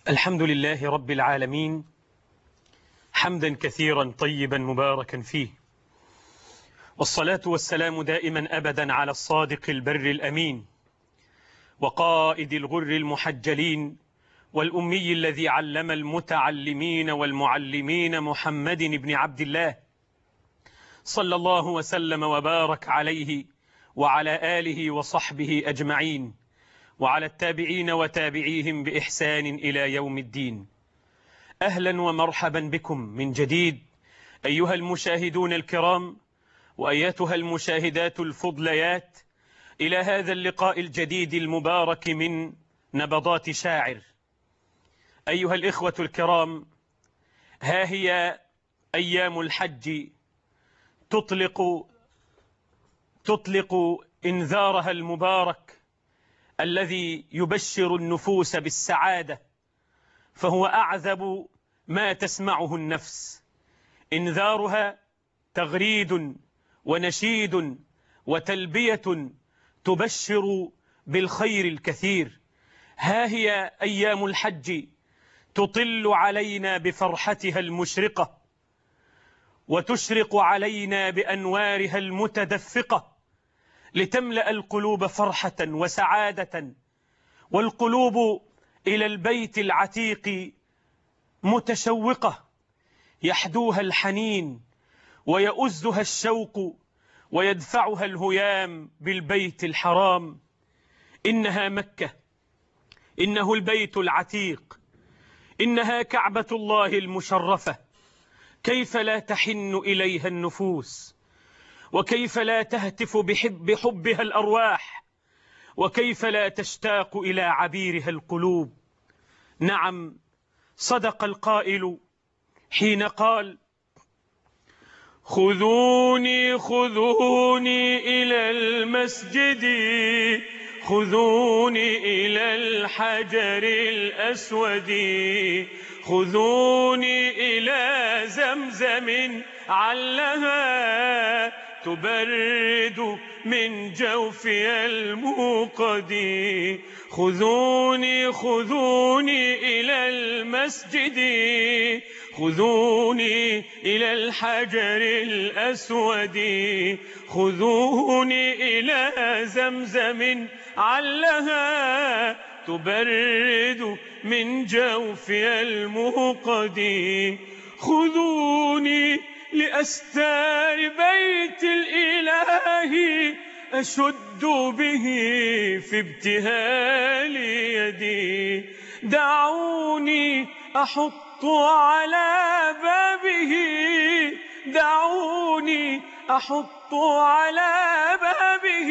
الحمد لله رب العالمين، حمدا كثيرا طيبا مباركا فيه، والصلاة والسلام دائما أبدا على الصادق البر الأمين وقائد الغر المحجلين والأمي الذي علم المتعلمين والمعلمين محمد بن عبد الله صلى الله وسلم وبارك عليه وعلى آله وصحبه أجمعين وعلى التابعين وتابعيهم بإحسان إلى يوم الدين. أهلا ومرحبا بكم من جديد أيها المشاهدون الكرام وأيتها المشاهدات الفضليات إلى هذا اللقاء الجديد المبارك من نبضات شاعر. أيها الإخوة الكرام، ها هي أيام الحج تطلق إنذارها المبارك الذي يبشر النفوس بالسعادة، فهو أعذب ما تسمعه النفس. إنذارها تغريد ونشيد وتلبية تبشر بالخير الكثير. ها هي أيام الحج تطل علينا بفرحتها المشرقة وتشرق علينا بأنوارها المتدفقة لتملأ القلوب فرحة وسعادة، والقلوب إلى البيت العتيق متشوقة، يحدوها الحنين ويؤزها الشوق ويدفعها الهيام بالبيت الحرام. إنها مكة، إنه البيت العتيق، إنها كعبة الله المشرفة. كيف لا تحن إليها النفوس، وكيف لا تهتف بحبها الأرواح، وكيف لا تشتاق إلى عبيرها القلوب. نعم، صدق القائل حين قال: خذوني خذوني إلى المسجد، خذوني إلى الحجر الأسود، خذوني إلى زمزم علها تبرد من جوفي الموقد. خذوني خذوني إلى المسجد، خذوني إلى الحجر الأسود، خذوني إلى زمزم علها تبرد من جوفي الموقد. خذوني لأستار بيت الإله أشد به في ابتهال يدي. دعوني أحط على بابه، دعوني أحط على بابه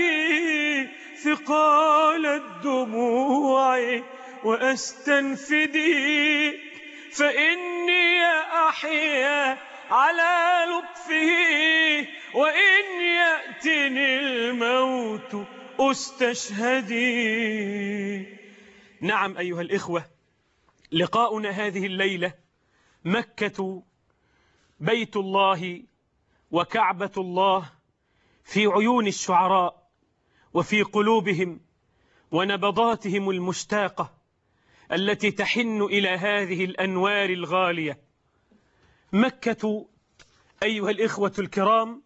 ثقال الدموع وأستنفدي، فإني أحيا على لطفه وإن يأتني الموت أستشهدي. نعم أيها الإخوة، لقاؤنا هذه الليلة مكة بيت الله وكعبة الله في عيون الشعراء وفي قلوبهم ونبضاتهم المشتاقة التي تحن إلى هذه الأنوار الغالية. مكة أيها الإخوة الكرام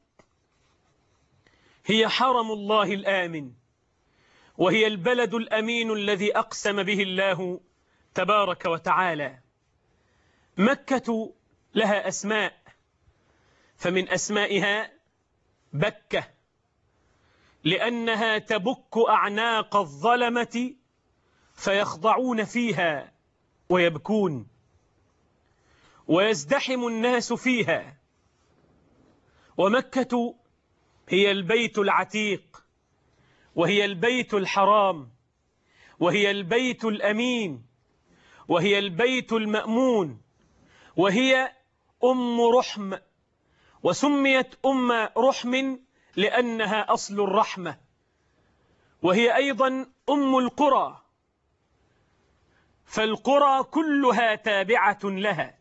هي حرم الله الآمن، وهي البلد الأمين الذي أقسم به الله تبارك وتعالى. مكة لها أسماء، فمن أسمائها بكة، لأنها تبك أعناق الظلمة فيخضعون فيها ويبكون، ويزدحم الناس فيها. ومكة هي البيت العتيق، وهي البيت الحرام، وهي البيت الأمين، وهي البيت المأمون، وهي أم رحم، وسميت أم رحم لأنها أصل الرحمة، وهي أيضا أم القرى، فالقرى كلها تابعة لها،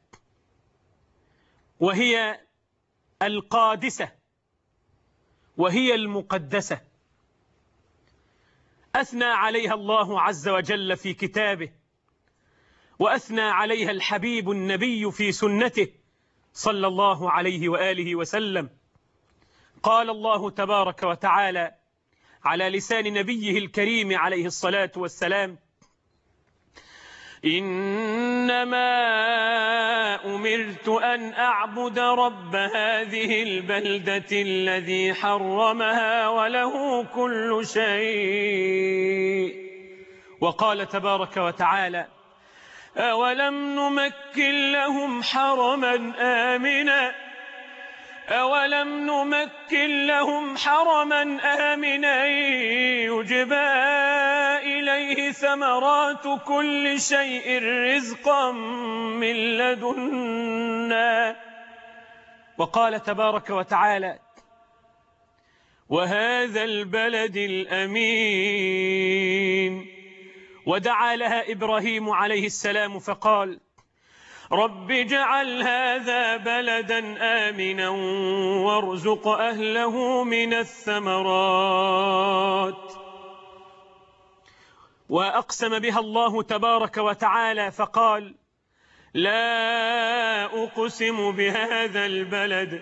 وهي القادسة، وهي المقدسة. أثنى عليها الله عز وجل في كتابه وأثنى عليها الحبيب النبي في سنته صلى الله عليه وآله وسلم. قال الله تبارك وتعالى على لسان نبيه الكريم عليه الصلاة والسلام: إنما أمرت أن أعبد رب هذه البلدة الذي حرمها وله كل شيء. وقال تبارك وتعالى: أولم نمكن لهم حرما آمنا يجبى إليه ثمرات كل شيء رزقا من لدنا. وقال تبارك وتعالى: وهذا البلد الأمين. ودعا لها إبراهيم عليه السلام فقال: رب اجعل هذا بلدا آمنا وارزق أهله من الثمرات. وأقسم بها الله تبارك وتعالى فقال: لا أقسم بهذا البلد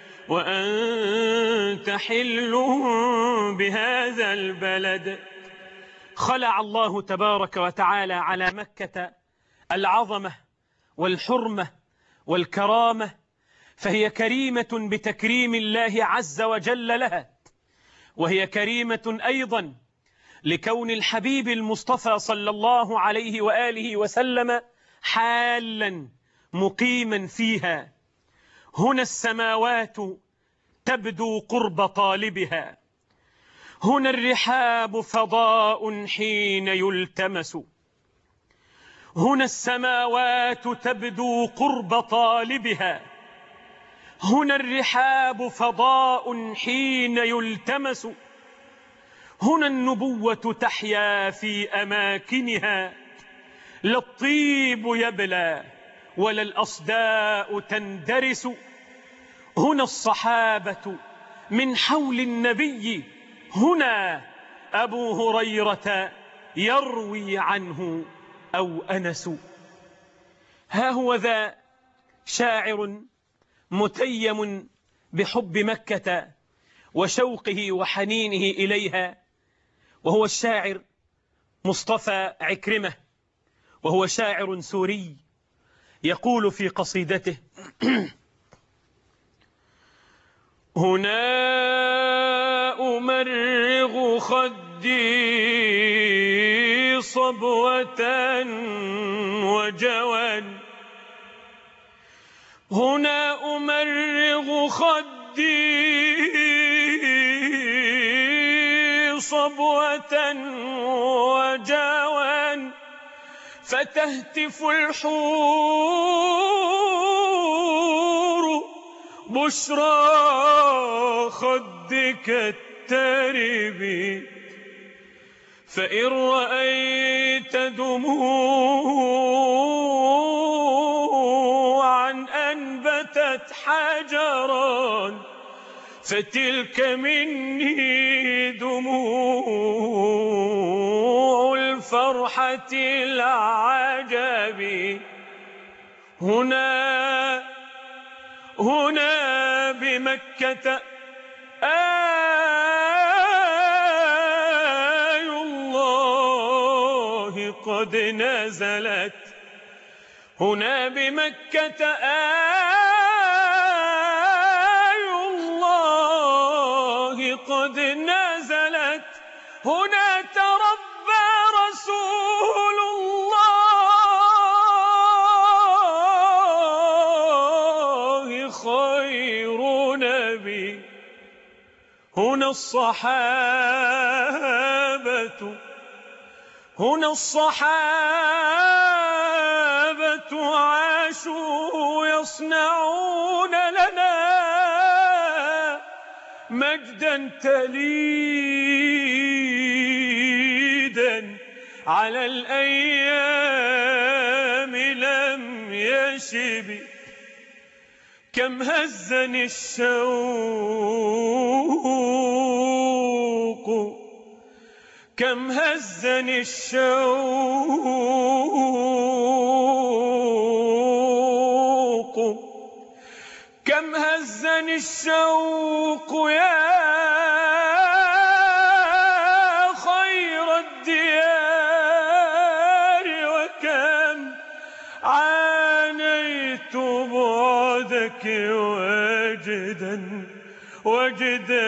وأنت حل بهذا البلد. خلع الله تبارك وتعالى على مكة العظمة والحرمة والكرامة، فهي كريمة بتكريم الله عز وجل لها، وهي كريمة أيضا لكون الحبيب المصطفى صلى الله عليه وآله وسلم حالا مقيما فيها. هنا السماوات تبدو قرب طالبها، هنا الرحاب فضاء حين يلتمس. هنا السماوات تبدو قرب طالبها، هنا الرحاب فضاء حين يلتمس. هنا النبوة تحيا في أماكنها، لا الطيب يبلى ولا الأصداء تندرس. هنا الصحابة من حول النبي، هنا أبو هريرة يروي عنه أو أنس. ها هو ذا شاعر متيم بحب مكة وشوقه وحنينه إليها، وهو الشاعر مصطفى عكرمة، وهو شاعر سوري، يقول في قصيدته: هنا أمرغ خدي صبوة وجوا، هنا أمرغ خدي صبوة وجوا، فتهتف الحور بشرى خدك الترب، فإن رأيت دموعا أنبتت حجرا، فتلك مني دموع الفرحة العجب. هنا بمكة آي الله قد نزلت، هنا بمكة آي الله قد نزلت، هنا تربى رسول الله خير نبي. هنا الصحابة عاشوا يصنعون لنا مجدا تليدا، على الأيام لم يشب. كم هزني الشوق، كم هزني الشوق وجدا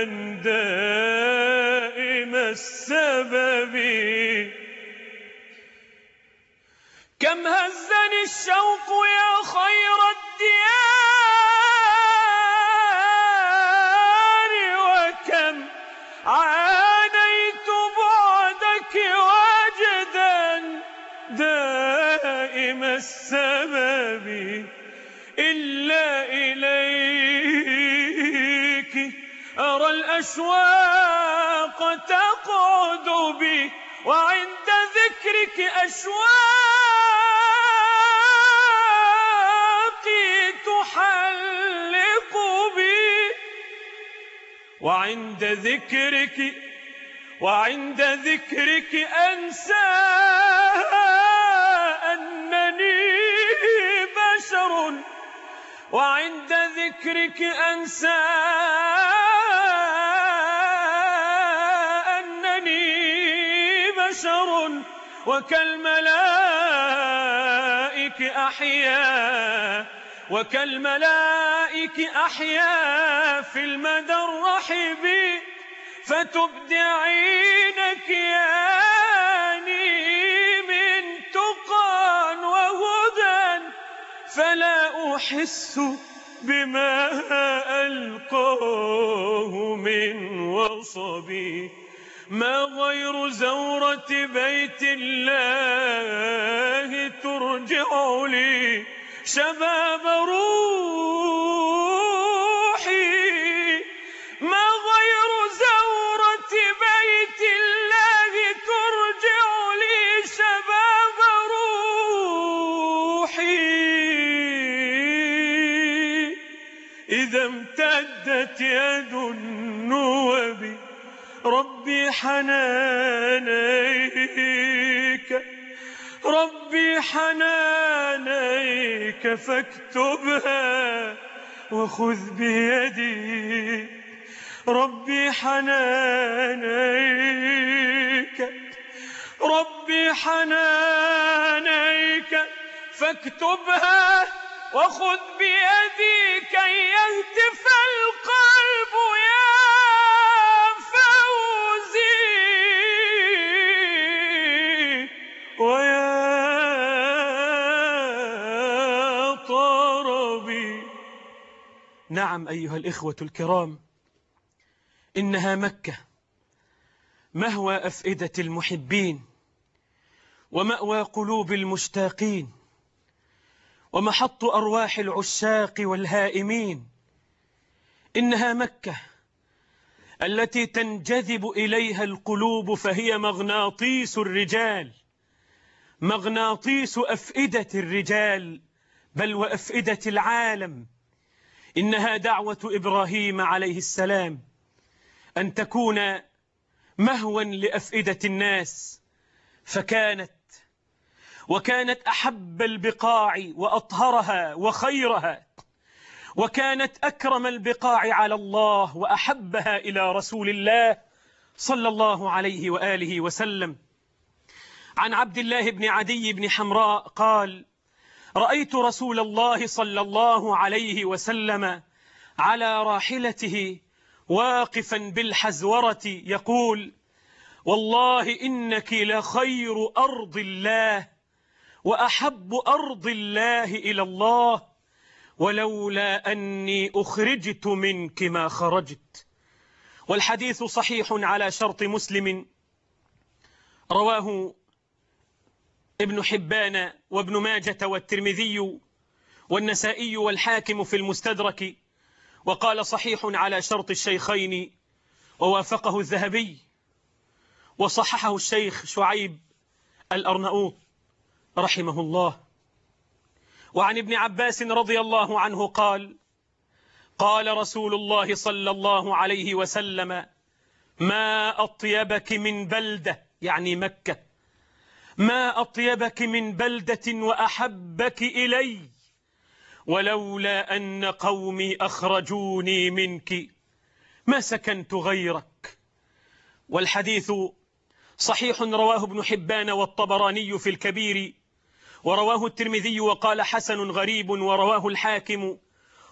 دائم السبب. كم هزني الشوق يا خير الديار، وكم عانيت بعدك وجدا دائم السبب. إلا إليك أرى الأشواق تقعد بي، وعند ذكرك أشواقي تحلق بي، وعند ذكرك أنسى أنني بشر، وعند ذكرك أنسى أنني بشر، وكالملائك أحيا في المدى الرحب. فتبدعينك ياني من تقى وهدى، فلا أحس بما ألقاه من وصبي. ما غير زورة بيت الله ترجع لي شباب روحي، ما غير زورة بيت الله ترجع لي شباب روحي. إذا امتدت يد النوب ربي حنانيك فاكتبها وخذ بيدي. ربي حنانيك فاكتبها وخذ بيدي، كي يهتف القلب يا فوزي ويا طربي. نعم أيها الإخوة الكرام، إنها مكة، مهوى أفئدة المحبين، ومأوى قلوب المشتاقين، ومحط أرواح العشاق والهائمين. إنها مكة التي تنجذب إليها القلوب، فهي مغناطيس الرجال، مغناطيس أفئدة الرجال، بل وأفئدة العالم. إنها دعوة إبراهيم عليه السلام أن تكون مهوا لأفئدة الناس، وكانت أحب البقاع وأطهرها وخيرها، وكانت أكرم البقاع على الله وأحبها إلى رسول الله صلى الله عليه وآله وسلم. عن عبد الله بن عدي بن حمراء قال: رأيت رسول الله صلى الله عليه وسلم على راحلته واقفا بالحزورة يقول: والله إنك لخير أرض الله وأحب أرض الله إلى الله، ولولا أني أخرجت منك ما خرجت. والحديث صحيح على شرط مسلم، رواه ابن حبان وابن ماجة والترمذي والنسائي والحاكم في المستدرك، وقال صحيح على شرط الشيخين، ووافقه الذهبي، وصححه الشيخ شعيب الأرنؤوط رحمه الله. وعن ابن عباس رضي الله عنه قال: قال رسول الله صلى الله عليه وسلم: ما أطيبك من بلدة، يعني مكة، ما أطيبك من بلدة وأحبك إلي، ولولا أن قومي أخرجوني منك ما سكنت غيرك. والحديث صحيح رواه ابن حبان والطبراني في الكبير، ورواه الترمذي وقال حسن غريب، ورواه الحاكم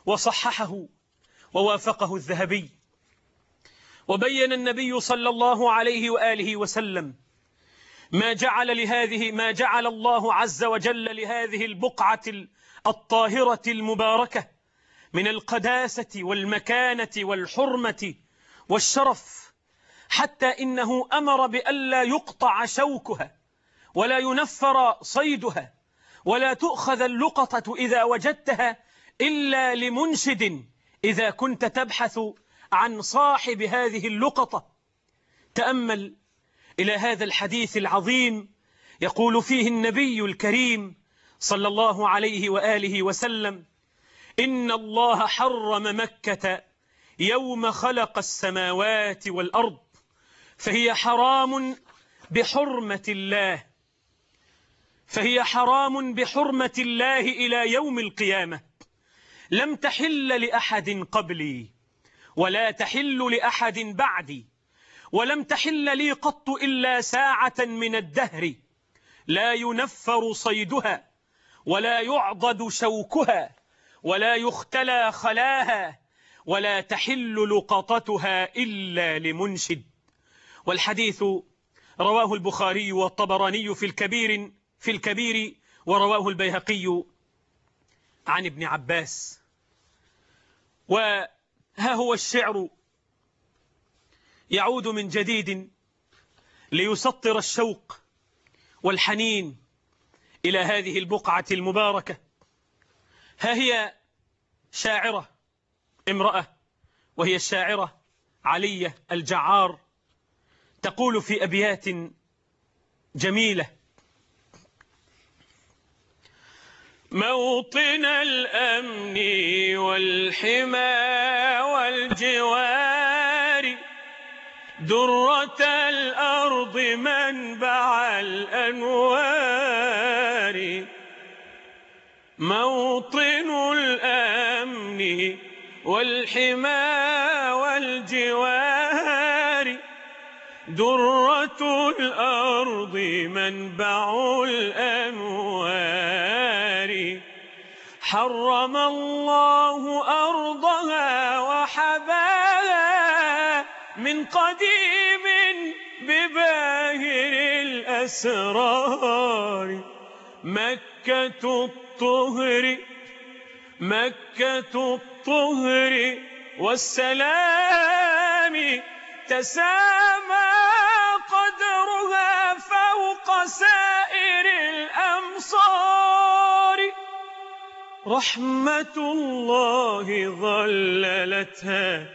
وصححه ووافقه الذهبي. وبين النبي صلى الله عليه وآله وسلم ما جعل الله عز وجل لهذه البقعة الطاهرة المباركة من القداسة والمكانة والحرمة والشرف، حتى إنه أمر بألا يقطع شوكها ولا ينفر صيدها ولا تؤخذ اللقطة إذا وجدتها إلا لمنشد إذا كنت تبحث عن صاحب هذه اللقطة. تأمل إلى هذا الحديث العظيم، يقول فيه النبي الكريم صلى الله عليه وآله وسلم: إن الله حرم مكة يوم خلق السماوات والأرض، فهي حرام بحرمة الله، فهي حرام بحرمة الله إلى يوم القيامة، لم تحل لأحد قبلي ولا تحل لأحد بعدي، ولم تحل لي قط إلا ساعة من الدهر، لا ينفر صيدها ولا يعضد شوكها ولا يختلى خلاها ولا تحل لقطتها إلا لمنشد. والحديث رواه البخاري والطبراني في الكبير ورواه البيهقي عن ابن عباس. وها هو الشعر يعود من جديد ليسطر الشوق والحنين إلى هذه البقعة المباركة. ها هي شاعرة، امرأة، وهي الشاعرة علية الجعار، تقول في أبيات جميلة: موطن الأمن والحمى والجوار، درة الأرض منبع الأنوار، موطن الأمن والحمى والجوار، درة الأرض منبع الأنوار، حرم الله أرضها وحباها من قديم بباهر الأسرار، مكة الطهر، مكة الطهر والسلام، تسامى قدرها فوق سائر الأمصار، رحمة الله ظللتها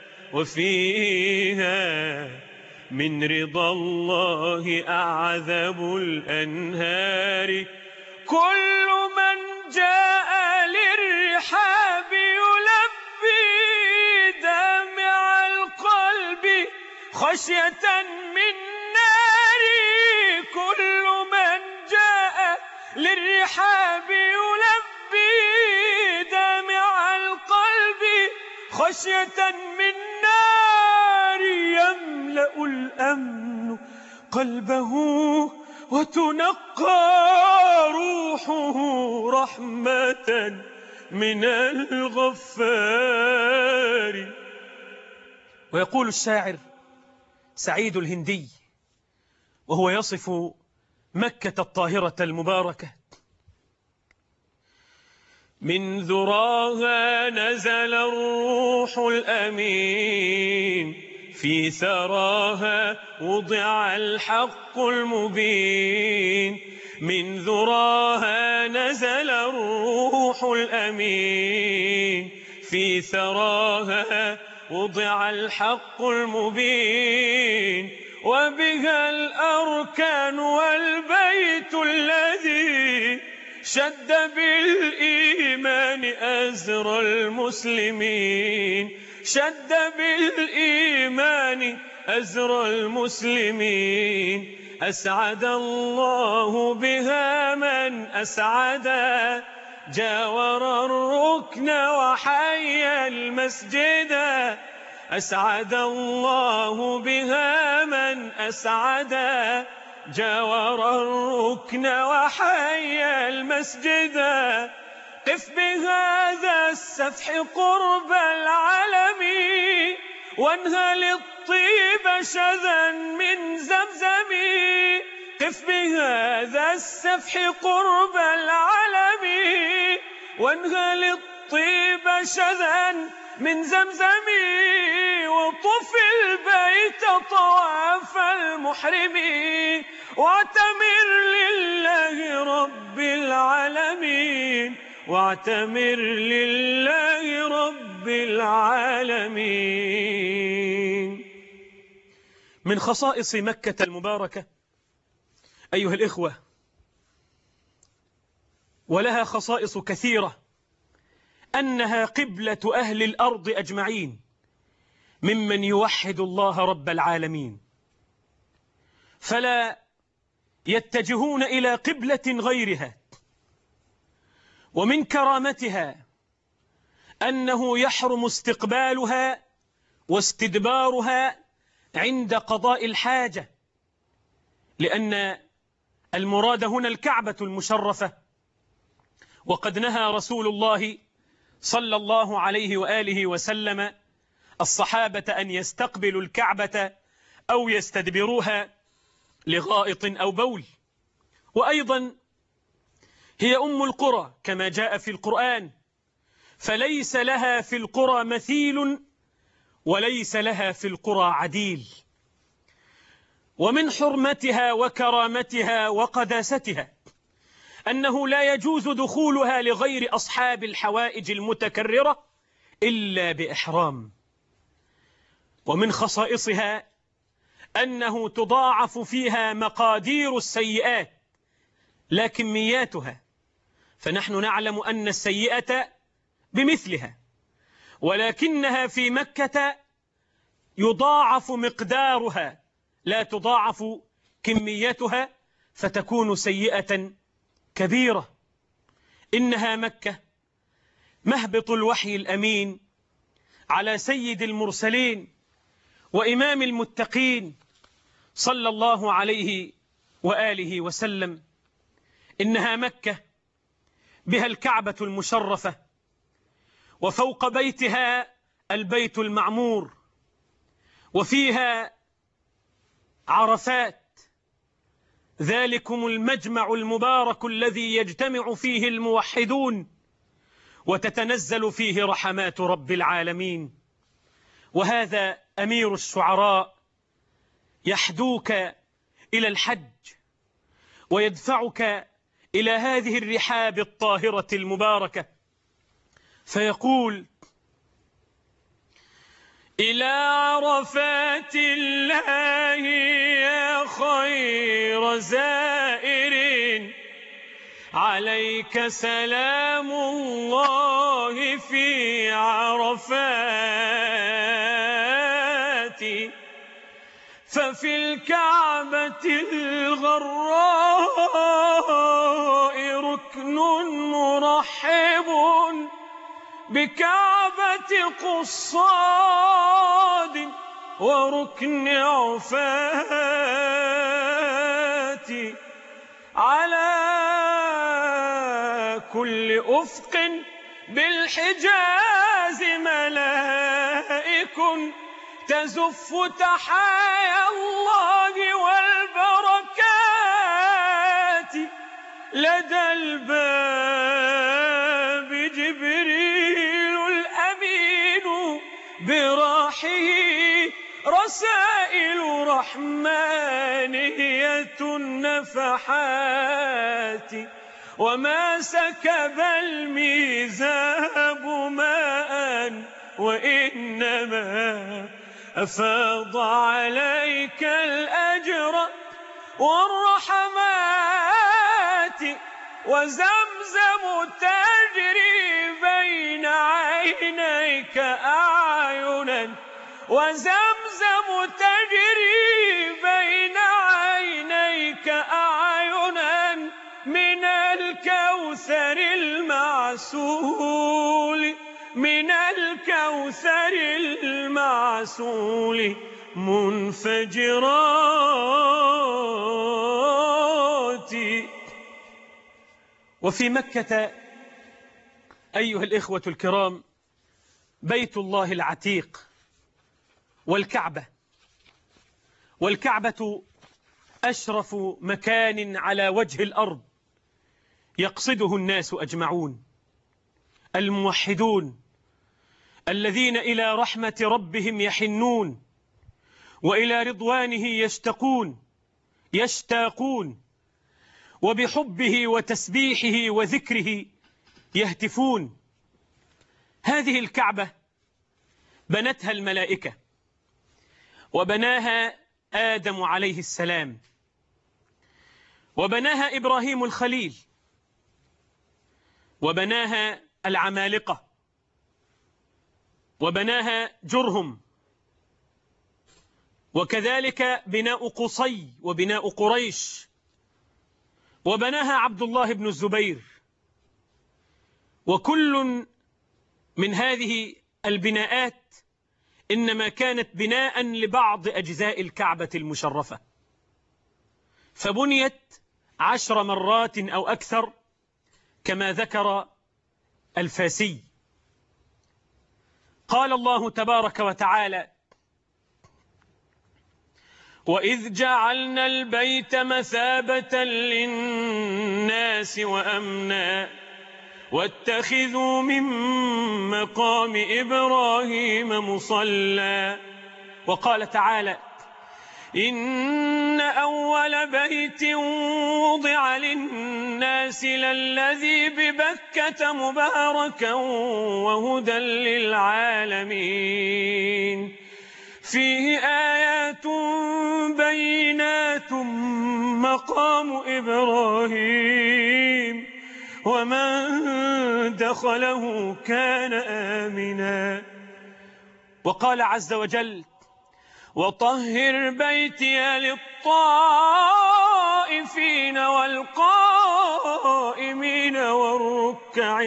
وفيها من رضا الله أعذب الأنهار، كل من جاء للرحاب يلبي دامع القلب خشية من نار، كل من جاء للرحاب يلبي دامع القلب خشية من نار، يملأ الأمن قلبه وتنقى روحه رحمة من الغفار. ويقول الشاعر سعيد الهندي وهو يصف مكة الطاهرة المباركة: من ذراها نزل الروح الأمين، في ثراها وضع الحق المبين، من ذراها نزل الروح الأمين، في ثراها وضع الحق المبين، وبها الأركان والبيت الذي شد بالإيمان أزر المسلمين، شد بالإيمان أزر المسلمين، أسعد الله بها من أسعد، جاور الركن وحي المسجد، أسعد الله بها من أسعد، جاور الركن وحي المسجد، قف بهذا السفح قرب العلم وانهل الطيب شذا من زمزم. قف بهذا السفح قرب العلم وانهل الطيب شذا من زمزم. وطف البيت طواف المحرم واعتمر لله رب العالمين. واعتمر لله رب العالمين. من خصائص مكة المباركة أيها الإخوة، ولها خصائص كثيرة، أنها قبلة أهل الأرض أجمعين ممن يوحد الله رب العالمين، فلا يتجهون إلى قبلة غيرها. ومن كرامتها أنه يحرم استقبالها واستدبارها عند قضاء الحاجة، لأن المراد هنا الكعبة المشرفة. وقد نهى رسول الله صلى الله عليه وآله وسلم الصحابة أن يستقبلوا الكعبة أو يستدبروها لغائط أو بول. وأيضا هي أم القرى كما جاء في القرآن، فليس لها في القرى مثيل وليس لها في القرى عديل. ومن حرمتها وكرامتها وقداستها أنه لا يجوز دخولها لغير أصحاب الحوائج المتكررة إلا بإحرام. ومن خصائصها أنه تضاعف فيها مقادير السيئات لا كمياتها، فنحن نعلم أن السيئة بمثلها، ولكنها في مكة يضاعف مقدارها لا تضاعف كميتها فتكون سيئة كبيرة. إنها مكة مهبط الوحي الأمين على سيد المرسلين وإمام المتقين صلى الله عليه وآله وسلم. إنها مكة بها الكعبة المشرفة، وفوق بيتها البيت المعمور، وفيها عرفات، ذلكم المجمع المبارك الذي يجتمع فيه الموحدون وتتنزل فيه رحمات رب العالمين. وهذا أمير الشعراء يحدوك إلى الحج ويدفعك إلى هذه الرحاب الطاهرة المباركة، فيقول: إلى عرفات الله يا خير زائر عليك سلام الله في عرفات. ففي الكعبة الغراء ركن مرحب بكعبة قصاد وركن عفات. على كل أفق بالحجاز ملائك تزف تحايا الله والبركات. لدى الباب جبريل الأمين براحه رسائل رحمانية النفحات. وما سكب الميزاب ماء وإنما أفاض عليك الأجر والرحمات. وزمزم تجري بين عينيك أعينا، وزمزم تجري بين عينيك أعينا من الكوثر المعسول، من الكوثر المعسول منفجرات. وفي مكة أيها الإخوة الكرام، بيت الله العتيق والكعبة أشرف مكان على وجه الأرض يقصده الناس أجمعون، الموحدون الذين إلى رحمة ربهم يحنون وإلى رضوانه يشتاقون وبحبه وتسبيحه وذكره يهتفون. هذه الكعبة بنتها الملائكة، وبناها آدم عليه السلام، وبناها إبراهيم الخليل، وبناها العمالقة، وبناها جرهم، وكذلك بناء قصي وبناء قريش، وبناها عبد الله بن الزبير. وكل من هذه البناءات إنما كانت بناء لبعض أجزاء الكعبة المشرفة، فبنيت 10 مرات أو أكثر كما ذكر الفاسي. قال الله تبارك وتعالى: وإذ جعلنا البيت مثابة للناس وأمنا واتخذوا من مقام إبراهيم مصلى. وقال تعالى: إن أول بيت وضع للناس للذي ببكة مباركا وهدى للعالمين فيه آيات بينات مقام إبراهيم ومن دخله كان آمنا. وقال عز وجل: وطهر بيتي للطائفين والقائمين والركع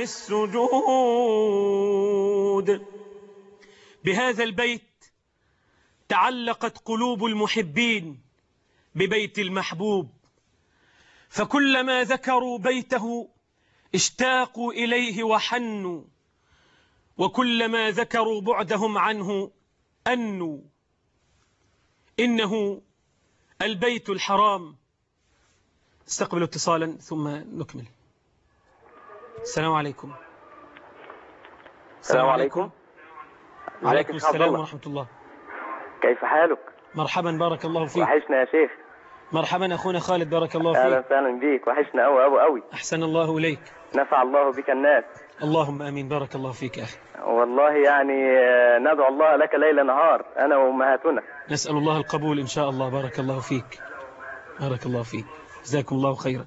السجود. بهذا البيت تعلقت قلوب المحبين ببيت المحبوب، فكلما ذكروا بيته اشتاقوا إليه وحنوا، وكلما ذكروا بعدهم عنه أنوا. إنه البيت الحرام. استقبلوا اتصالا ثم نكمل. السلام عليكم. السلام عليكم. وعليكم السلام ورحمة الله. كيف حالك؟ مرحبا، بارك الله فيك. وحشنا يا شيخ. مرحبا أخونا خالد، بارك الله فيك. أهلا وسهلا بيك، وحشنا أوي أوي أوي. أحسن الله إليك. نفع الله بك الناس. اللهم آمين، بارك الله فيك يا أخي. والله يعني ندعو الله لك ليل نهار أنا وأمهاتنا. نسأل الله القبول إن شاء الله. بارك الله فيك، بارك الله فيك، جزاكم الله خيرا.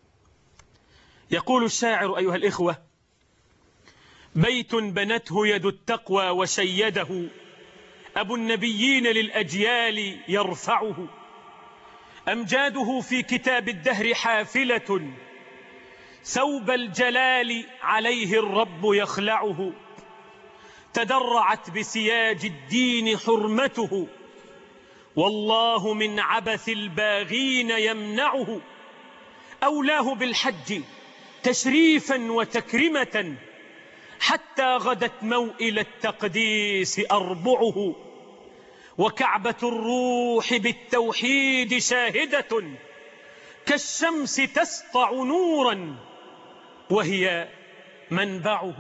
يقول الشاعر: أيها الإخوة، بيت بنته يد التقوى وشيده أبو النبيين للأجيال يرفعه، أمجاده في كتاب الدهر حافلة، ثوب الجلال عليه الرب يخلعه، تدرعت بسياج الدين حرمته، والله من عبث الباغين يمنعه، أولاه بالحج تشريفا وتكرمة، حتى غدت موئل التقديس أربعه، وكعبة الروح بالتوحيد شاهدة، كالشمس تسطع نورا وهي منبعه.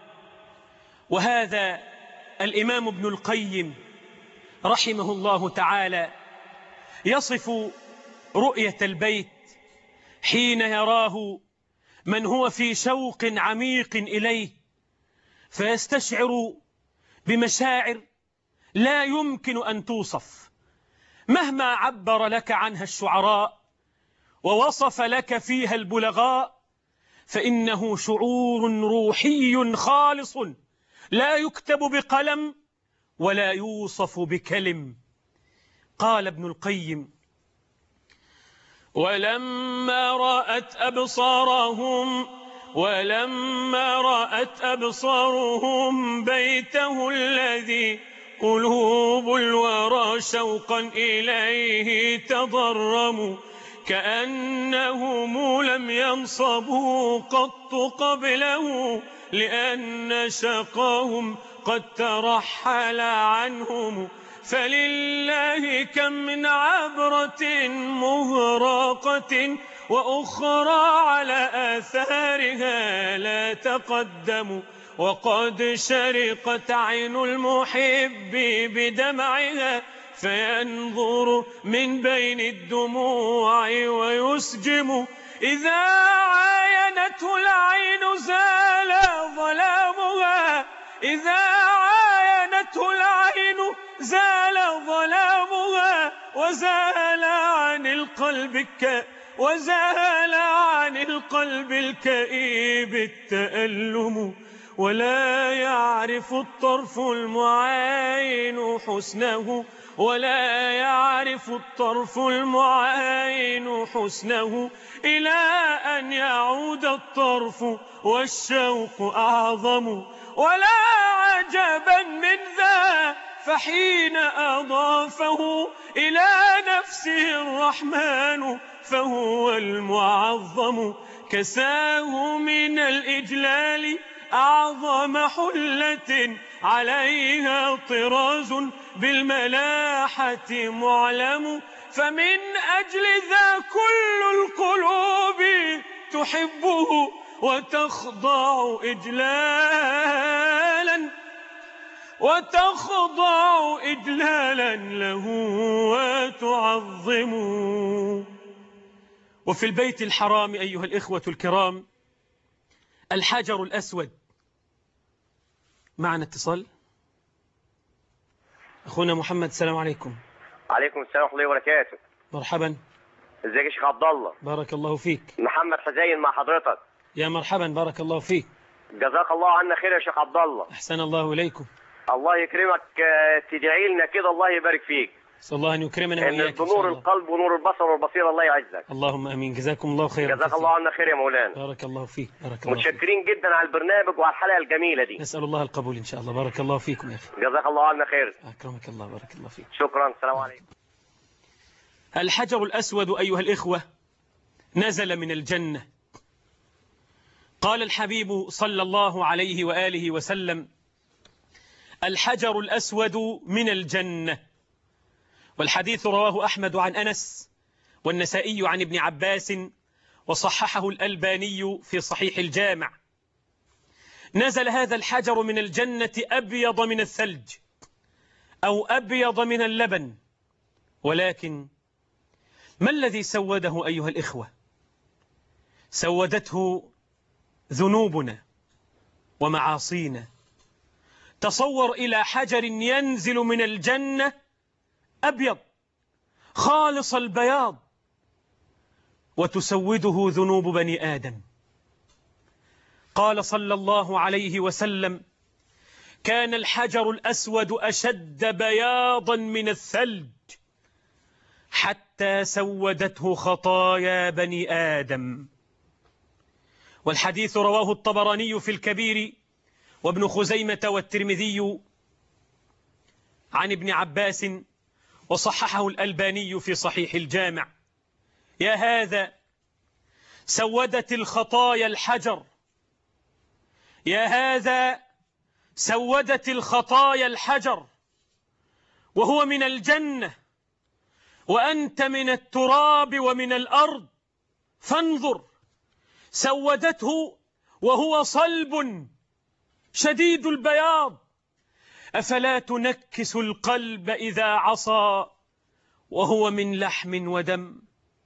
وهذا الإمام ابن القيم رحمه الله تعالى يصف رؤية البيت حين يراه من هو في شوق عميق إليه، فيستشعر بمشاعر لا يمكن أن توصف مهما عبر لك عنها الشعراء ووصف لك فيها البلغاء، فإنه شعور روحي خالص لا يكتب بقلم ولا يوصف بكلم. قال ابن القيم: ولما رأت أبصارهم بيته الذي قلوب الورى شوقا إليه تضرموا، كأنهم لم ينصبوا قط قبله، لأن شقاهم قد ترحل عنهم. فلله كم من عبرة مغرقة، وأخرى على آثارها لا تقدم. وقد شرقت عين المحب بدمعها، فينظر من بين الدموع ويسجم. إذا عاينته العين زال ظلامها، إذا عاينته العين زال ظلامها، وزال عن القلب الكئيب التألم. ولا يعرف الطرف المعاين حسنه، ولا يعرف الطرف المعاين حسنه، إلى أن يعود الطرف والشوق أعظم. ولا عجبا من ذا، فحين أضافه إلى نفسه الرحمن فهو المعظم. كساه من الإجلال أعظم حلة، عليها طراز بالملاحة معلم. فمن أجل ذا كل القلوب تحبه، وتخضع إجلالا له وتعظم. وفي البيت الحرام أيها الإخوة الكرام الحجر الأسود. معنا اتصال. أخونا محمد، السلام عليكم. عليكم السلام ورحمة الله وبركاته. مرحبا. ازيك يا شيخ عبد الله؟ بارك الله فيك. محمد حزين مع حضرتك. يا مرحبا، بارك الله فيك. جزاك الله عنا خير يا شيخ عبد الله. أحسن الله إليكم. الله يكرمك، تدعي لنا كده الله يبارك فيك. أسأل الله أن يكرمنا وإياك. بنور القلب ونور البصر والبصيرة الله يعزك. اللهم آمين. جزاكم الله خيرا. جزاك الله عنا خير يا مولانا. بارك الله فيك. بارك الله فيك. متشكرين جدا على البرنامج وعلى الحلقة الجميلة دي. نسأل الله القبول إن شاء الله. بارك الله فيكم يا أخي. جزاك الله عنا خير. أكرمك الله. بارك الله فيك. شكرا. السلام عليكم. الحجر الأسود أيها الإخوة نزل من الجنة. قال الحبيب صلى الله عليه وآله وسلم: الحجر الأسود من الجنة. والحديث رواه أحمد عن أنس، والنسائي عن ابن عباس، وصححه الألباني في صحيح الجامع. نزل هذا الحجر من الجنة أبيض من الثلج أو أبيض من اللبن، ولكن ما الذي سوده أيها الإخوة؟ سودته ذنوبنا ومعاصينا. تصور إلى حجر ينزل من الجنة أبيض خالص البياض، وتسوده ذنوب بني آدم. قال صلى الله عليه وسلم: كان الحجر الأسود أشد بياضا من الثلج، حتى سودته خطايا بني آدم. والحديث رواه الطبراني في الكبير، وابن خزيمة والترمذي عن ابن عباس، وصححه الألباني في صحيح الجامع. يا هذا سودت الخطايا الحجر، يا هذا سودت الخطايا الحجر، وهو من الجنة وأنت من التراب ومن الأرض. فانظر، سودته وهو صلب شديد البياض. أفلا تنكس القلب إذا عصى وهو من لحم ودم؟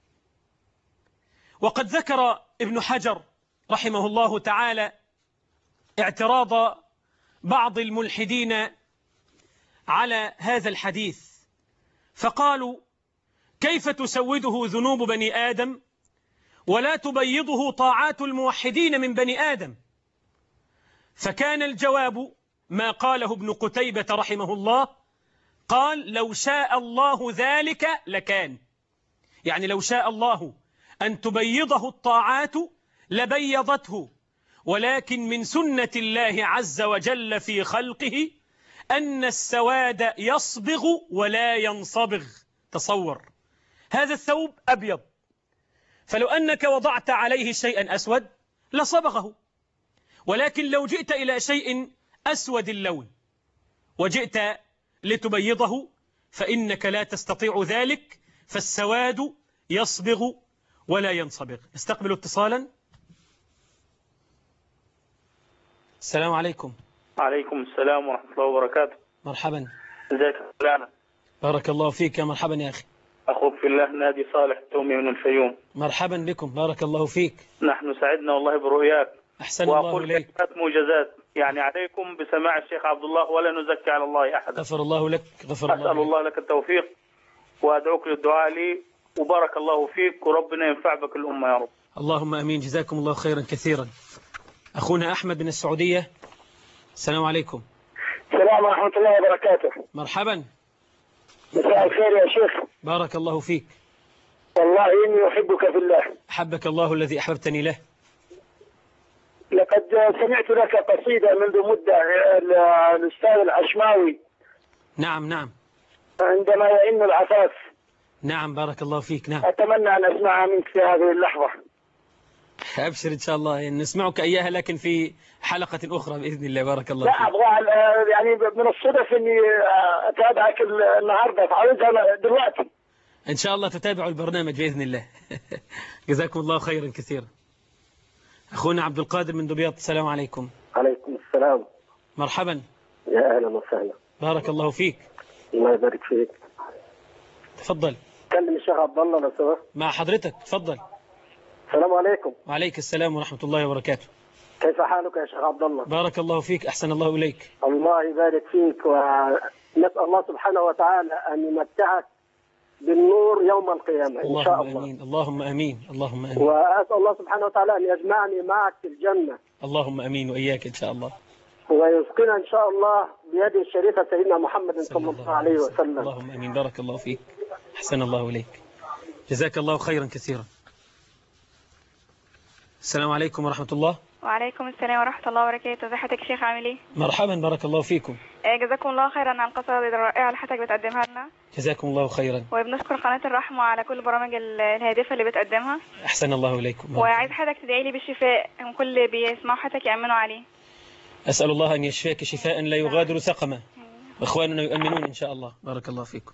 وقد ذكر ابن حجر رحمه الله تعالى اعتراض بعض الملحدين على هذا الحديث، فقالوا: كيف تسوده ذنوب بني آدم ولا تبيضه طاعات الموحدين من بني آدم؟ فكان الجواب ما قاله ابن قتيبة رحمه الله، قال: لو شاء الله ذلك لكان. يعني لو شاء الله أن تبيضه الطاعات لبيضته، ولكن من سنة الله عز وجل في خلقه أن السواد يصبغ ولا ينصبغ. تصور، هذا الثوب أبيض فلو أنك وضعت عليه شيئا أسود لصبغه، ولكن لو جئت إلى شيء أسود اللون وجئت لتبيضه فإنك لا تستطيع ذلك، فالسواد يصبغ ولا ينصبغ. استقبل اتصالا. السلام عليكم. عليكم السلام ورحمة الله وبركاته. مرحبا. ازيك يا مولانا؟ بارك الله فيك يا مرحبا يا أخي. أخوك في الله نادي صالح التومي من الفيوم. مرحبا بكم، بارك الله فيك. نحن سعدنا والله برؤياك. أحسن الله وأقول إليك. كلمات موجزات يعني عليكم بسماع الشيخ عبد الله ولا نزكي على الله أحدا. غفر الله لك. غفر الله أسأل الله لك التوفيق وأدعوك للدعاء لي وبارك الله فيك وربنا ينفع بك الأمة يا رب. اللهم أمين. جزاكم الله خيرا كثيرا. أخونا أحمد من السعودية. السلام عليكم. السلام ورحمة الله وبركاته. مرحبا. مساء الخير يا شيخ. بارك الله فيك. والله إني أحبك في الله. أحبك الله الذي أحببتني له. لقد سمعت لك قصيدة منذ مدة الأستاذ العشماوي. نعم نعم. عندما يئن العفاف. نعم بارك الله فيك. نعم. أتمنى أن أسمعها منك في هذه اللحظة. أبشر إن شاء الله نسمعك إياها لكن في حلقة أخرى بإذن الله. بارك الله لا فيك. أبغى يعني من الصدف إني أتابعك النهاردة، فعاوزها دلوقتي. إن شاء الله تتابعوا البرنامج بإذن الله. جزاكم الله خيرا كثيرا. أخونا عبد القادر من دمياط. السلام عليكم. عليكم السلام. مرحبا. يا أهلا وسهلا. بارك الله فيك. الله يبارك فيك. تفضل. كلم الشيخ عبد الله لو سمحت. مع حضرتك. تفضل. السلام عليكم. وعليك السلام ورحمة الله وبركاته. كيف حالك يا شيخ عبد الله؟ بارك الله فيك. أحسن الله إليك. الله يبارك فيك، ونسأل الله سبحانه وتعالى أن يمتعك بالنور يوم القيامة إن شاء الله. اللهم آمين. اللهم آمين. اللهم آمين. وأسأل الله سبحانه وتعالى أن يجمعني معك في الجنة. اللهم آمين وإياك إن شاء الله. ويسقنا إن شاء الله بيده الشريفة سيدنا محمد صلى الله عليه وسلم. اللهم آمين. بارك الله فيك. أحسن الله إليك. جزاك الله خيرا كثيرا. السلام عليكم ورحمة الله. وعليكم السلام ورحمة الله وبركاته. ازي حضرتك يا شيخ، عامل ايه؟ مرحبا. بارك الله فيكم. جزاكم الله خيرا على القصائد الرائعة اللي حضرتك بتقدمها لنا. جزاكم الله خيرا. وبنشكر قناة الرحمة على كل البرامج الهادفة اللي بتقدمها. أحسن الله إليكم. وعايز حضرتك تدعي لي بالشفاء، كل اللي بيسمعوا حضرتك يأمنوا عليه. أسأل الله أن يشفيك شفاء لا يغادر سقما، وإخواننا يؤمنون إن شاء الله. بارك الله فيكم.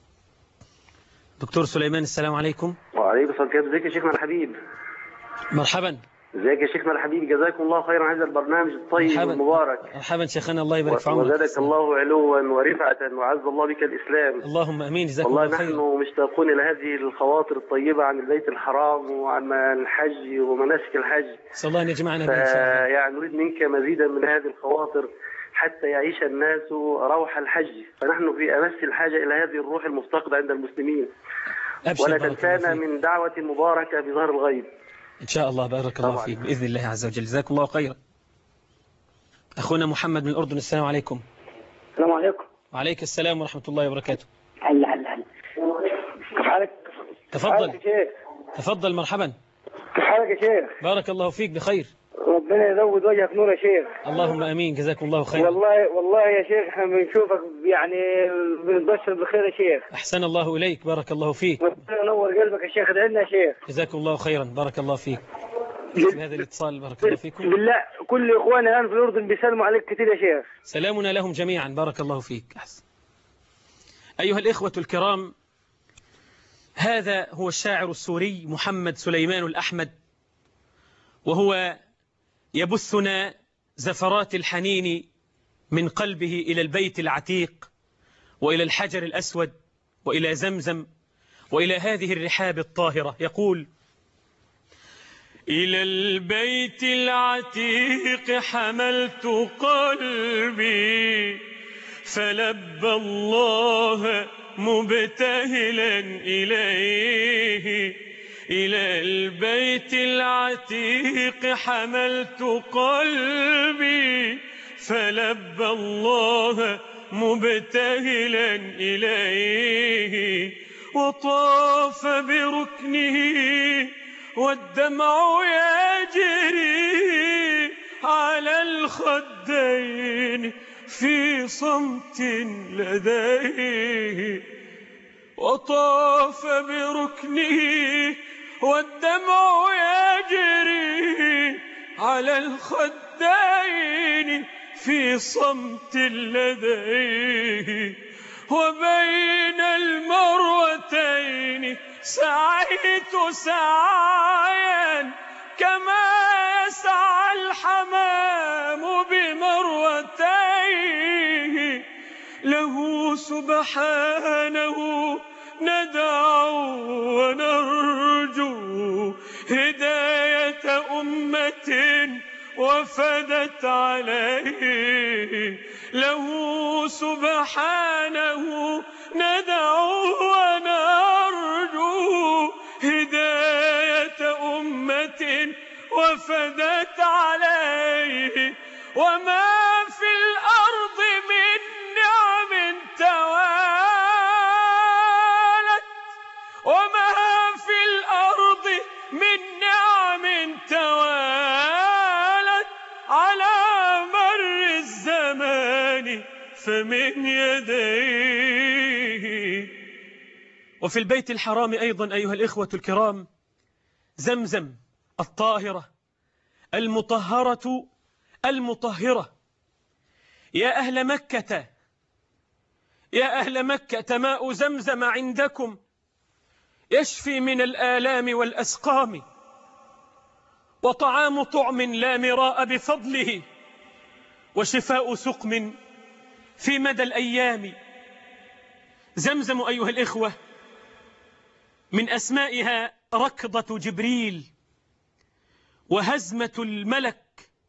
دكتور سليمان. السلام عليكم. وعليكم السلام. ازيك يا شيخنا الحبيب؟ مرحبا. ازيك يا شيخنا الحبيب؟ جزاكم الله خيرا على هذا البرنامج الطيب مرحبا. والمبارك. مرحبا شيخنا، الله يبارك في عمرك. وزادك الله علوا ورفعة وعز الله بك الإسلام. اللهم أمين. جزاكم والله الله خيرا. نحن مشتاقون إلى هذه الخواطر الطيبة عن البيت الحرام وعن الحج ومناسك الحج. نسأل الله أن يجمعنا به إن شاء الله. يعني نريد منك مزيدا من هذه الخواطر حتى يعيش الناس روح الحج، فنحن في أمس الحاجة إلى هذه الروح المفتقدة عند المسلمين. ولا تنسانا من دعوة مباركة بظهر الغيب إن شاء الله. بارك الله فيك بإذن الله عز وجل. جزاكم الله خيرا. أخونا محمد من الأردن. السلام عليكم. السلام عليكم. وعليك السلام ورحمة الله وبركاته. هلا كيف حالك؟ تفضل. تفضل. مرحبا. كيف حالك يا شيخ؟ بارك الله فيك بخير. ربنا يزود وجهك نور يا شيخ. اللهم امين. جزاكم الله خيرا. والله يا شيخ احنا بنشوفك يعني بنبشر بخير يا شيخ. احسن الله اليك. بارك الله فيك. ربنا ينور قلبك يا شيخ. ادعي لنا يا شيخ. جزاكم الله خيرا. بارك الله فيك. هذا الاتصال. بارك الله فيكم. بالله كل اخواننا الان في الاردن بيسلموا عليك كثير يا شيخ. سلامنا لهم جميعا. بارك الله فيك. أحسن. ايها الاخوة الكرام، هذا هو الشاعر السوري محمد سليمان الأحمد، وهو يبثنا زفرات الحنين من قلبه إلى البيت العتيق وإلى الحجر الأسود وإلى زمزم وإلى هذه الرحاب الطاهرة. يقول: إلى البيت العتيق حملت قلبي فلبى الله مبتهلا إليه. إلى البيت العتيق حملت قلبي فلبى الله مبتهلا إليه. وطاف بركنه والدمع يجري على الخدين في صمت لديه. وطاف بركنه والدمع يجري على الخدين في صمت لديه، وبين المروتين سعيت سعيا كما يسعى الحمام بمروتيه. له سبحانه ندعو ونرجو هداية أمة وفدت عليه. له سبحانه ندعو ونرجو هداية أمة وفدت عليه. وما في الأرض من نعم توالت، وما في الأرض من نعم توالت على مر الزمان فمن يديه. وفي البيت الحرام أيضا أيها الإخوة الكرام زمزم الطاهرة المطهرة المطهرة. يا أهل مكة، يا أهل مكة، ماء زمزم عندكم يشفي من الآلام والأسقام، وطعام طعم لا مراء بفضله، وشفاء سقم في مدى الأيام. زمزم أيها الإخوة من أسمائها ركضة جبريل، وهزمة الملك،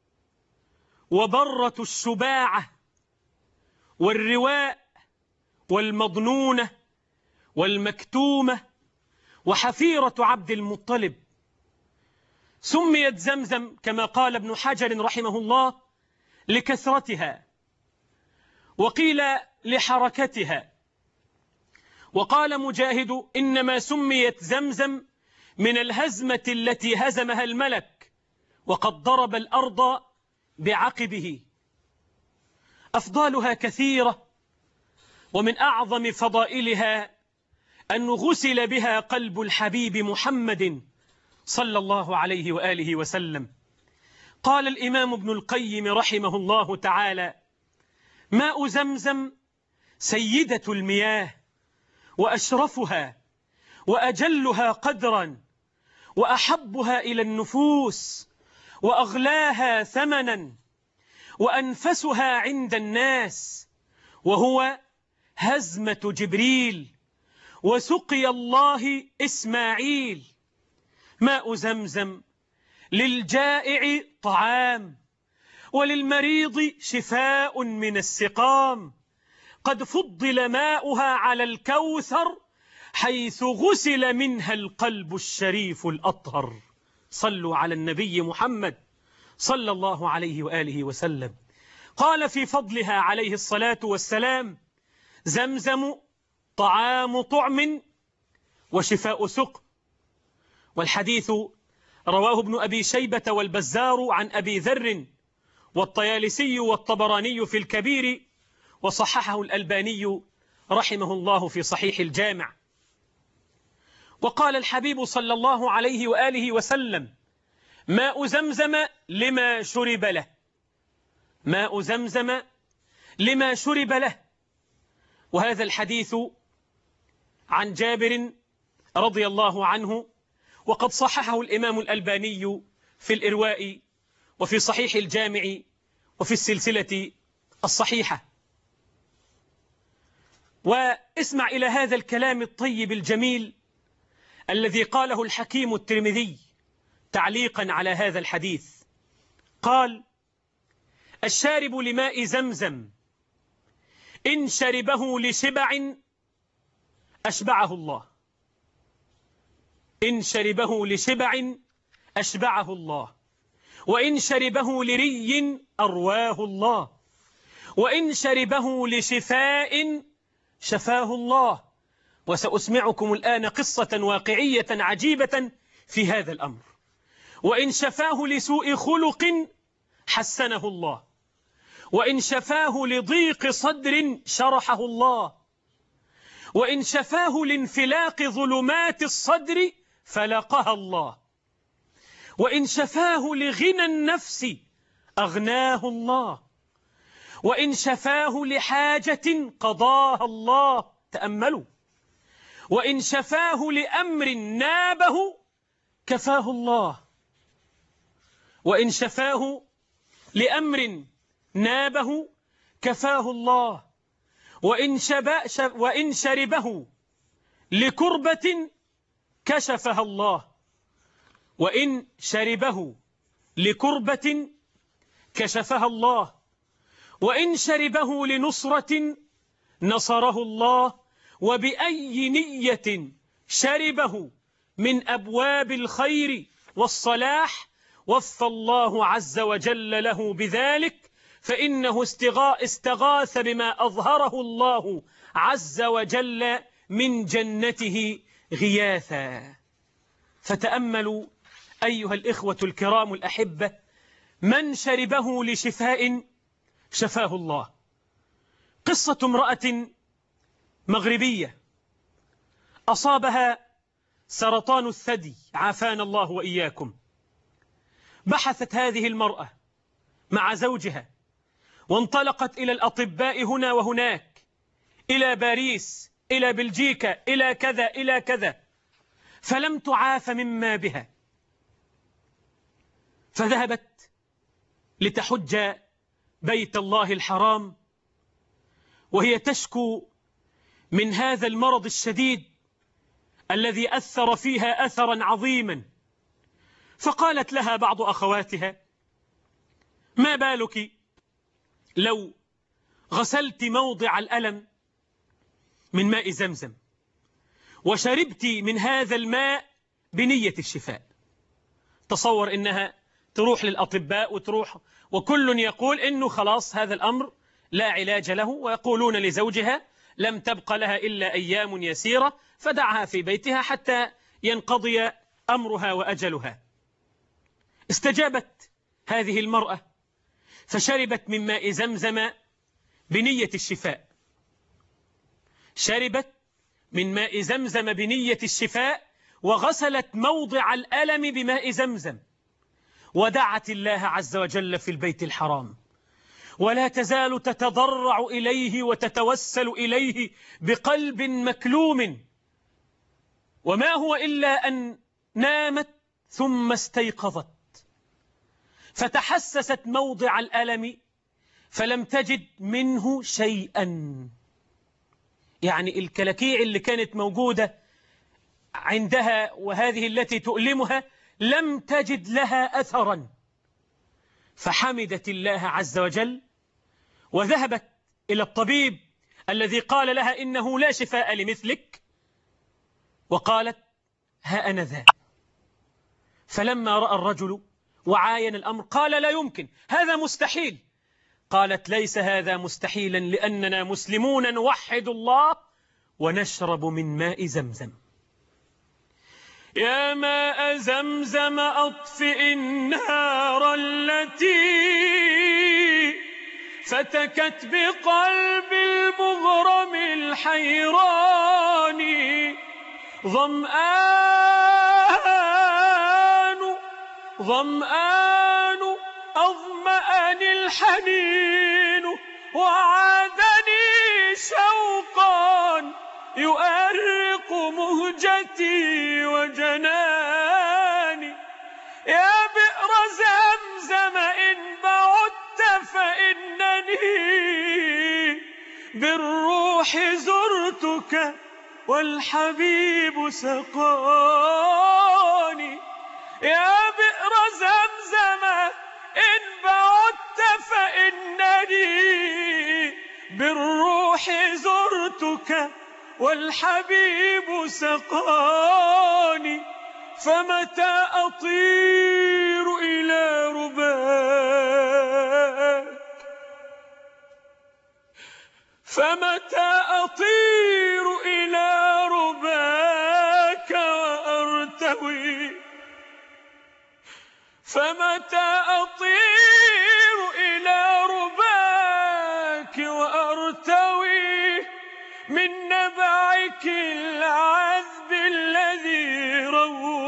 وبرة الشباعة، والرواء، والمضنونة، والمكتومة، وحفيرة عبد المطلب. سميت زمزم كما قال ابن حجر رحمه الله لكثرتها، وقيل لحركتها، وقال مجاهد إنما سميت زمزم من الهزمة التي هزمها الملك وقد ضرب الأرض بعقبه. أفضالها كثيرة، ومن أعظم فضائلها أن غسل بها قلب الحبيب محمد صلى الله عليه وآله وسلم. قال الإمام ابن القيم رحمه الله تعالى: ماء زمزم سيدة المياه، وأشرفها، وأجلها قدرا، وأحبها إلى النفوس، وأغلاها ثمنا، وأنفسها عند الناس، وهو هزمة جبريل، وسقي الله إسماعيل. ماء زمزم للجائع طعام، وللمريض شفاء من السقام. قد فضل ماؤها على الكوثر، حيث غسل منها القلب الشريف الأطهر. صلوا على النبي محمد صلى الله عليه وآله وسلم. قال في فضلها عليه الصلاة والسلام: زمزم طعام طعم وشفاء سقم. والحديث رواه ابن أبي شيبة والبزار عن أبي ذر، والطيالسي والطبراني في الكبير، وصححه الألباني رحمه الله في صحيح الجامع. وقال الحبيب صلى الله عليه وآله وسلم: ماء زمزم لما شرب له. ماء زمزم لما شرب له. وهذا الحديث عن جابر رضي الله عنه، وقد صححه الإمام الألباني في الإرواء، وفي صحيح الجامع، وفي السلسلة الصحيحة. واسمع إلى هذا الكلام الطيب الجميل الذي قاله الحكيم الترمذي تعليقا على هذا الحديث. قال: الشارب لماء زمزم إن شربه لشبع أشبعه الله. إن شربه لشبع أشبعه الله، وإن شربه لري أرواه الله، وإن شربه لشفاء شفاه الله. وسأسمعكم الآن قصة واقعية عجيبة في هذا الأمر. وإن شفاه لسوء خلق حسنه الله، وإن شفاه لضيق صدر شرحه الله، وإن شفاه لانفلاق ظلمات الصدر فلقها الله، وإن شفاه لغنى النفس أغناه الله، وإن شفاه لحاجة قضاها الله، تأملوا، وإن شفاه لأمر نابه كفاه الله، وإن شفاه لأمر نابه كفاه الله، وإن شربه لكربة كشفها الله، وإن شربه لكربة كشفها الله، وإن شربه لنصرة نصره الله، وبأي نية شربه من أبواب الخير والصلاح وفى الله عز وجل له بذلك، فإنه استغاث بما أظهره الله عز وجل من جنته غياثا. فتأملوا أيها الإخوة الكرام الأحبة، من شربه لشفاء شفاه الله. قصة امرأة مغربية أصابها سرطان الثدي، عافانا الله وإياكم. بحثت هذه المرأة مع زوجها وانطلقت إلى الأطباء هنا وهناك، إلى باريس، إلى بلجيكا، إلى كذا إلى كذا، فلم تعاف مما بها، فذهبت لتحج بيت الله الحرام وهي تشكو من هذا المرض الشديد الذي أثر فيها أثرا عظيما. فقالت لها بعض أخواتها: ما بالك لو غسلت موضع الألم من ماء زمزم وشربت من هذا الماء بنية الشفاء. تصور إنها تروح للأطباء وتروح وكل يقول إنه خلاص هذا الأمر لا علاج له، ويقولون لزوجها لم تبق لها إلا أيام يسيرة فدعها في بيتها حتى ينقضي أمرها وأجلها. استجابت هذه المرأة فشربت من ماء زمزم بنية الشفاء، شربت من ماء زمزم بنية الشفاء، وغسلت موضع الألم بماء زمزم، ودعت الله عز وجل في البيت الحرام، ولا تزال تتضرع إليه وتتوسل إليه بقلب مكلوم. وما هو إلا أن نامت ثم استيقظت فتحسست موضع الألم فلم تجد منه شيئا، يعني الكلاكيع اللي كانت موجودة عندها وهذه التي تؤلمها لم تجد لها أثرا، فحمدت الله عز وجل وذهبت إلى الطبيب الذي قال لها إنه لا شفاء لمثلك، وقالت: ها أنا ذا. فلما رأى الرجل وعاين الأمر قال: لا يمكن، هذا مستحيل. قالت: ليس هذا مستحيلا، لأننا مسلمون نوحد الله ونشرب من ماء زمزم. يا ماء زمزم أطفئ النار التي فتكت بقلب المغرم الحيران، ظمآن أظمأني الحنين وعادني شوقا يؤرق مهجتي وجناني. يا بئر زمزم إن بعدت فإنني بالروح زرتك والحبيب سقاني. يا بئر زمزم إن بعدت فإنني بالروح زرتك والحبيب سقاني. فمتى أطير إلى رباك، فمتى أطير إلى رباك وأرتوي، فمتى أطير إلى رباك وأرتوي من نبعك العذب الذي روى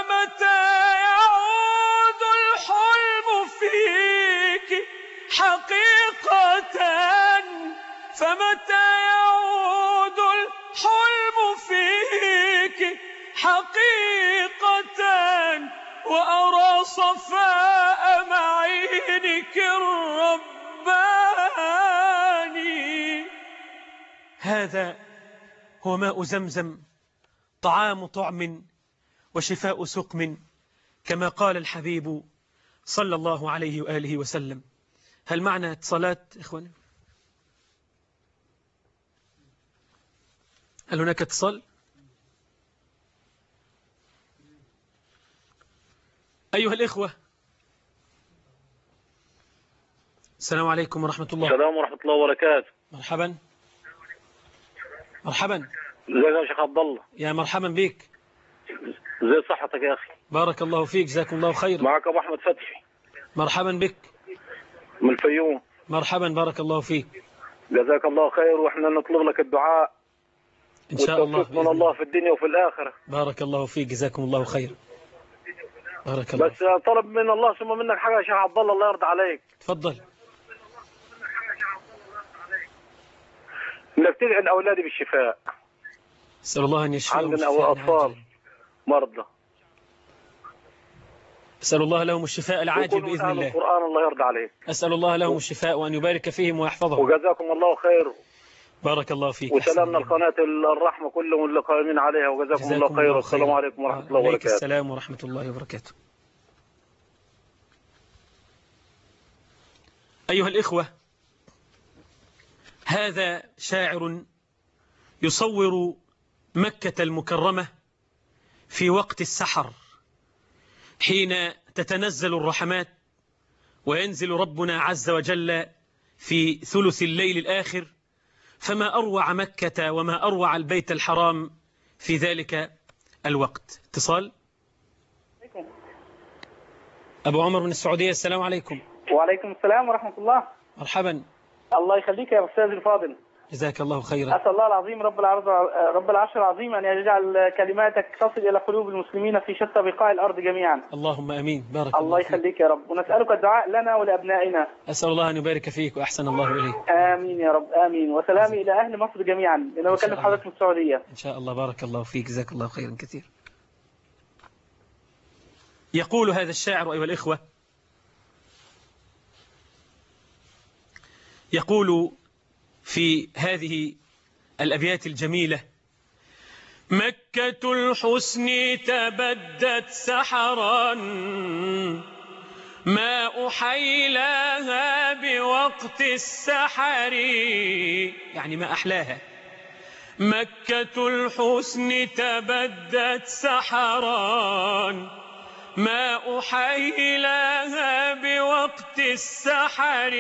فمتى يعود الحلم فيك حقيقة، فمتى يعود الحلم فيك حقيقة، وأرى صفاء معينك الرباني. هذا هو ماء زمزم، طعام طعم وشفاء سقم، كما قال الحبيب صلى الله عليه وآله وسلم. هل معنا اتصالات إخواني؟ هل هناك اتصال؟ أيها الإخوة، السلام عليكم ورحمة الله. السلام ورحمة الله وبركاته. مرحبا مرحبا. ازيك يا شيخ عبد الله؟ يا مرحبا بك. ازي صحتك يا أخي؟ بارك الله فيك، جزاكم الله خيرا. معك أبو أحمد فتحي. مرحبا بك. من الفيوم. مرحبا، بارك الله فيك. جزاك الله خير، وإحنا نطلب لك الدعاء إن شاء الله من الله في الدنيا وفي الآخرة. بارك الله فيك، جزاكم الله خيرا. بارك الله. بس طلب من الله ثم منك حاجة يا شيخ عبد الله، الله يرضى عليك. تفضل. انك تدعي لاولادي بالشفاء. اسال الله ان يشفيهم. عندنا اطفال مرضى، اسال الله لهم الشفاء العاجل باذن الله. القرآن الله يرضى عليك. اسال الله لهم الشفاء وان يبارك فيهم ويحفظهم. وجزاكم الله خير. بارك الله فيك. وسلامنا القناة الرحمة كلهم اللي قائمين عليها، وجزاكم الله خير. والسلام عليكم ورحمة الله وبركاته. عليك السلام ورحمة الله وبركاته. أيها الإخوة، هذا شاعر يصور مكة المكرمة في وقت السحر، حين تتنزل الرحمات وينزل ربنا عز وجل في ثلث الليل الآخر. فما أروع مكة وما أروع البيت الحرام في ذلك الوقت. اتصال. أبو عمر من السعودية، السلام عليكم. وعليكم السلام ورحمة الله. مرحبا. الله يخليك يا أستاذ الفاضل. جزاك الله خيرا. أسأل الله العظيم رب العرش العظيم أن يجعل كلماتك تصل إلى قلوب المسلمين في شتى بقاع الأرض جميعا. اللهم أمين. بارك الله يخليك يا رب، ونسألك الدعاء لنا ولأبنائنا. أسأل الله أن يبارك فيك وأحسن الله إليك. آمين يا رب، آمين. وسلامي إلى أهل مصر جميعا، لأنه بكلم حضرتك من السعودية. إن شاء الله. بارك الله فيك، جزاك الله خيرا كثير. يقول هذا الشاعر أيها الإخوة، يقول في هذه الأبيات الجميلة: مكة الحسن تبدت سحرا، ما أحيلاها بوقت السحر، يعني ما أحلاها. مكة الحسن تبدت سحرا، ما أحيلاها بوقت السحر،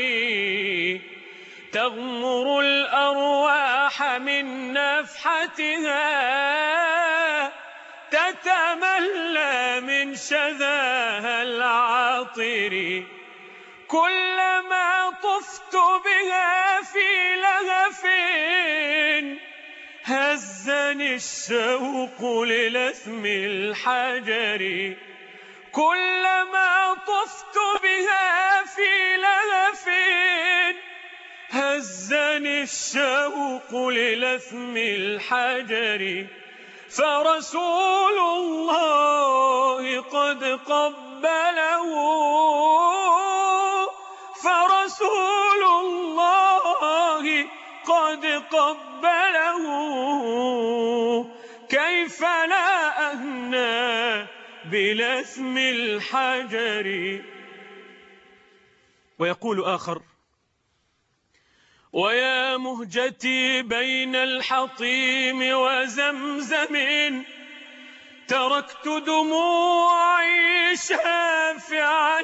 تغمر الأرواح من نفحتها، تتملى من شذاها العاطر، كلما طفت بها في لهف هزني الشوق للثم الحجر، كلما طفت بها في لهف هزني الشوق للثم الحجر، فرسول الله قد قبله، فرسول الله قد قبله، كيف لا أهنى بلثم الحجر. ويقول آخر: ويا مهجتي بين الحطيم وزمزم، تركت دموعي شافعا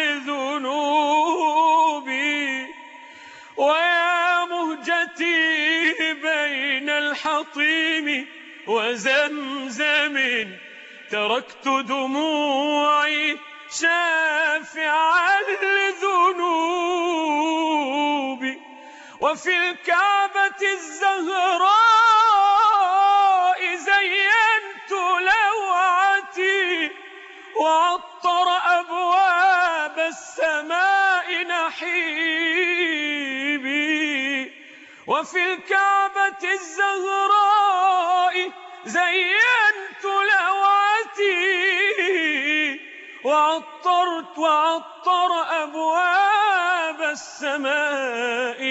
لذنوبي، ويا مهجتي بين الحطيم وزمزم، تركت دموعي شافعا لذنوبي، وفي الكعبة الزهراء زينت لوعتي وعطر أبواب السماء نحيبي، وفي الكعبة الزهراء زينت لواتي، وعطر أبواب السماء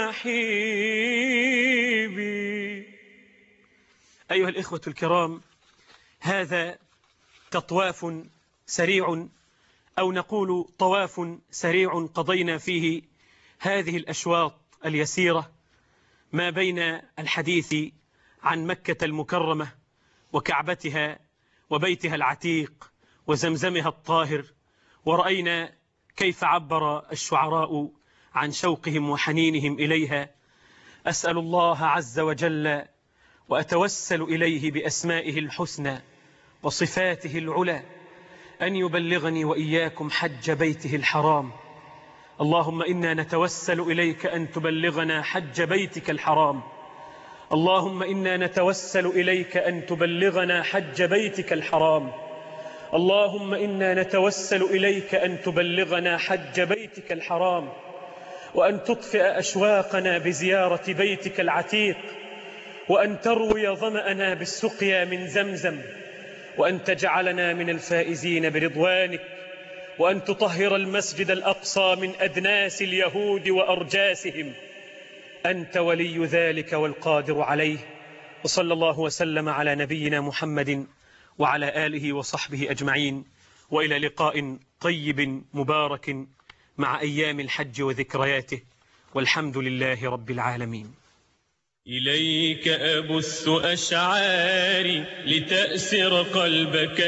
نحيبي. أيها الإخوة الكرام، هذا تطواف سريع أو نقول طواف سريع قضينا فيه هذه الأشواط اليسيرة ما بين الحديث عن مكة المكرمة وكعبتها وبيتها العتيق وزمزمها الطاهر، ورأينا كيف عبر الشعراء عن شوقهم وحنينهم إليها. أسأل الله عز وجل وأتوسل إليه بأسمائه الحسنى وصفاته العلى أن يبلغني وإياكم حج بيته الحرام. اللهم إنا نتوسل إليك أن تبلغنا حج بيتك الحرام. اللهم إنا نتوسل إليك أن تبلغنا حج بيتك الحرام. اللهم إنا نتوسل إليك أن تبلغنا حج بيتك الحرام، وأن تطفئ أشواقنا بزيارة بيتك العتيق، وأن تروي ظمأنا بالسقيا من زمزم، وأن تجعلنا من الفائزين برضوانك، وأن تطهر المسجد الأقصى من أدناس اليهود وأرجاسهم. أنت ولي ذلك والقادر عليه. وصلى الله وسلم على نبينا محمد وعلى آله وصحبه أجمعين، وإلى لقاء طيب مبارك مع أيام الحج وذكرياته، والحمد لله رب العالمين. إليك أبث أشعاري لتأسر قلبك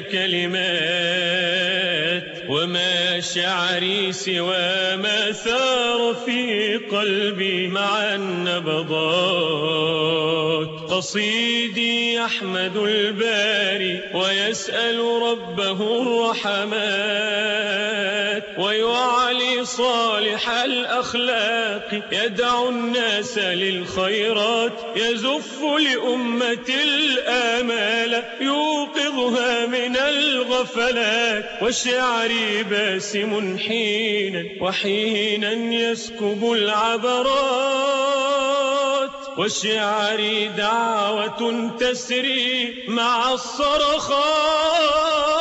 الكلمات، وما شعري سوى ما ثار في قلبي مع النبضات. قصيدي يحمد الباري ويسأل ربه الرحمات، ويعلي صالح الأخلاق يدعو الناس للخير، يزف لأمة الآمال يوقظها من الغفلات. وشعري باسم حينا وحينا يسكب العبرات، وشعري دعوة تسري مع الصرخات.